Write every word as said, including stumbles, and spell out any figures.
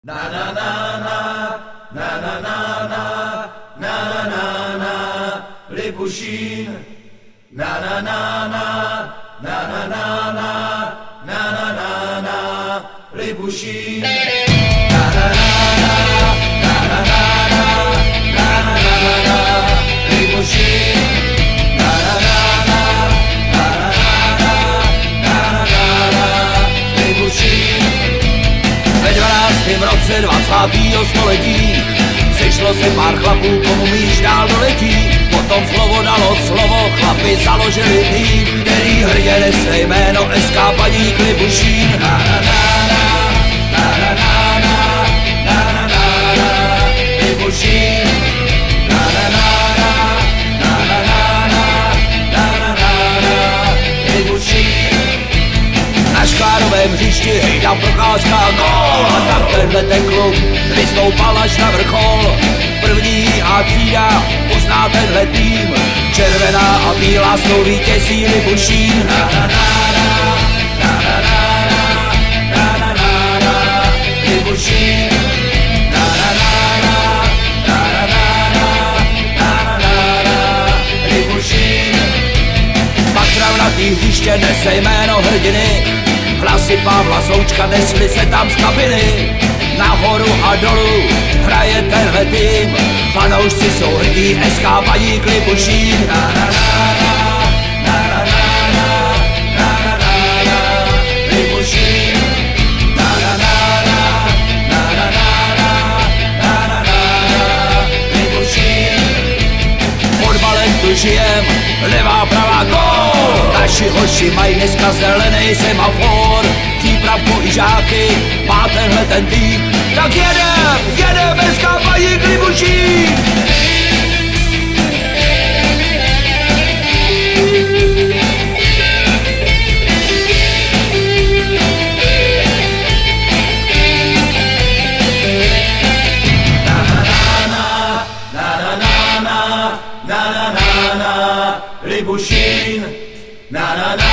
Na na na na, na na na na, na na na na, Libušín. Na na na na, na na na na, na na na na, Libušín. Na na na na, na na na na, na na na na, Libušín. Na na na na, na na na na, na na na na, Libušín. Ve dvanáctém roce dvacátého století sešlo se pár chlapů, komu míč dál doletí. Potom slovo dalo slovo, chlapi založili tým, který hrdě nese jméno es ká Baník Libušín. Na na na na, na na na na, na na na na, Libušín. Na na na na, na na na na, na na na na, Libušín. Na Škvárovém hřišti hejda Procházka gól a tak tenhle ten klub vystoupal až na vrchol. První A třída pozná tenhle tým, červená a bílá jsou vítězí Libušín. Na na na na, na na na na, na na na na, Libušín. Na na na na, na na na na, na na na na, Libušín. Pak travnatý hřiště nese jméno hrdiny, hlasy Pavla Součka nesly se tam z kabiny. Nahoru a dolů hraje tenhle tým, fanoušci jsou hrdí, es ká Baník Libušín. Na na na na, na na na na, na na na na, Libušín. Na na na na, na na na na, na na na na, Libušín. Fotbalem tu žijem, levá pravá gól. Naši hoši mají dneska zelenej semafor, přípravku i žáky má tenhle ten tým. Tak jedem, jedem es ká Baník Libušín. Na na na na, na na na na, na na na na, Libušín. Na na na